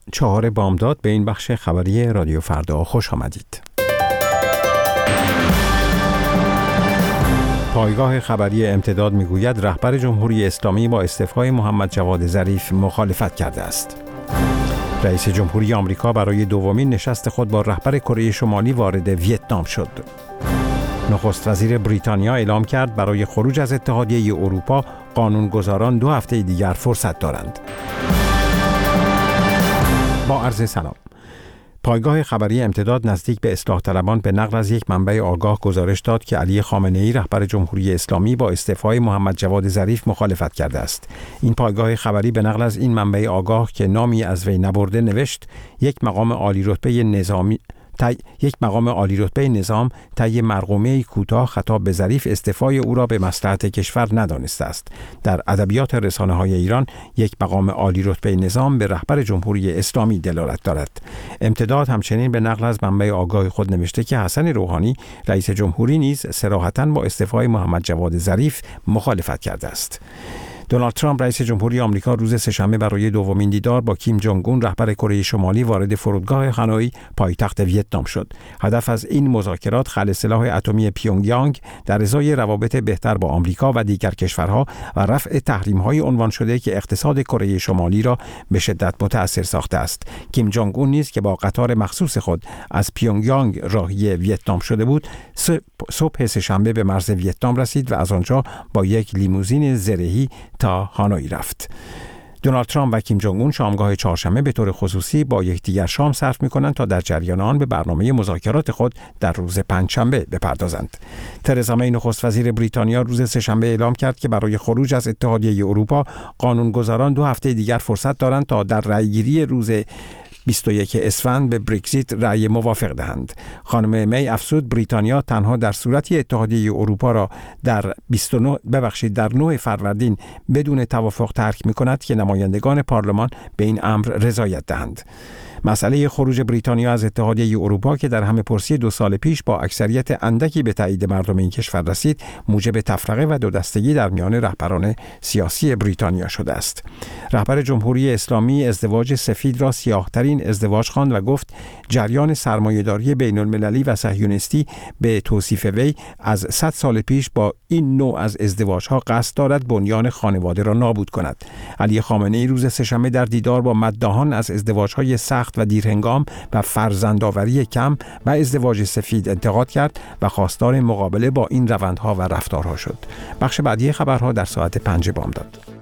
4 بامداد به این بخش خبری رادیو فردا خوش آمدید. پایگاه خبری امتداد میگوید رهبر جمهوری اسلامی با استعفای محمد جواد ظریف مخالفت کرده است. رئیس جمهوری آمریکا برای دومین نشست خود با رهبر کره شمالی وارد ویتنام شد. نخست وزیر بریتانیا اعلام کرد برای خروج از اتحادیه اروپا قانونگذاران 2 هفته دیگر فرصت دارند. با عرض سلام. پایگاه خبری امتداد نزدیک به اصلاح طلبان به نقل از یک منبع آگاه گزارش داد که علی خامنه‌ای رهبر جمهوری اسلامی با استعفای محمد جواد ظریف مخالفت کرده است. این پایگاه خبری به نقل از این منبع آگاه که نامی از وی نبرده نوشت یک مقام عالی رتبه نظام طی مرقومه کوتاه خطاب به ظریف استعفای او را به مصلحت کشور ندانسته است. در ادبیات رسانه‌های ایران یک مقام عالی رتبه نظام به رهبر جمهوری اسلامی دلالت دارد. امتداد همچنین به نقل از منبع آگاه خود نوشته که حسن روحانی رئیس جمهوری نیز صراحتاً با استعفای محمد جواد ظریف مخالفت کرده است. دونالد ترامپ رئیس جمهوری آمریکا روز سه‌شنبه برای دومین دیدار با کیم جونگ اون رهبر کره شمالی وارد فرودگاه هانوی پایتخت ویتنام شد. هدف از این مذاکرات خلع سلاح اتمی پیونگ یانگ در ازای روابط بهتر با آمریکا و دیگر کشورها و رفع تحریم‌های عنوان شده که اقتصاد کره شمالی را به شدت متأثر ساخته است. کیم جونگ اون نیز که با قطار مخصوص خود از پیونگ یانگ راهی ویتنام شده بود، صبح سه‌شنبه به مرز ویتنام رسید و از آنجا با یک لیموزین زرهی تا هانوی رفت. دونالد ترامپ و کیم جونگ اون شامگاه چهارشنبه به طور خصوصی با یکدیگر شام صرف می‌کنند تا در جریان آن به برنامه مذاکرات خود در روز پنجشنبه بپردازند. ترزا می نخست وزیر بریتانیا روز سه‌شنبه اعلام کرد که برای خروج از اتحادیه اروپا قانونگذاران 2 هفته دیگر فرصت دارند تا در رأیگیری روز 21 اسفند به برگزیت رأی موافق دهند. خانم می افزود بریتانیا تنها در صورتی اتحادیه اروپا را در 9 فروردین بدون توافق ترک می‌کند که نمایندگان پارلمان به این امر رضایت دهند. مسئله خروج بریتانیا از اتحادیه اروپا که در همه‌پرسی 2 سال پیش با اکثریت اندکی به تایید مردم این کشور رسید، موجب تفرقه و دودستگی در میان رهبران سیاسی بریتانیا شده است. رهبر جمهوری اسلامی ازدواج سفید را سیاه‌ترین ازدواج خواند و گفت جریان سرمایه‌داری بین‌المللی و صهیونیستی به توصیف وی از 100 سال پیش با این نوع از ازدواج‌ها قصد دارد بنیان خانواده را نابود کند. علی خامنه‌ای روز سه‌شنبه در دیدار با مداحان از ازدواج‌های سخت و دیرهنگام و فرزندآوری کم و ازدواج سفید انتقاد کرد و خواستار مقابله با این روندها و رفتارها شد. بخش بعدی خبرها در ساعت 5 بامداد.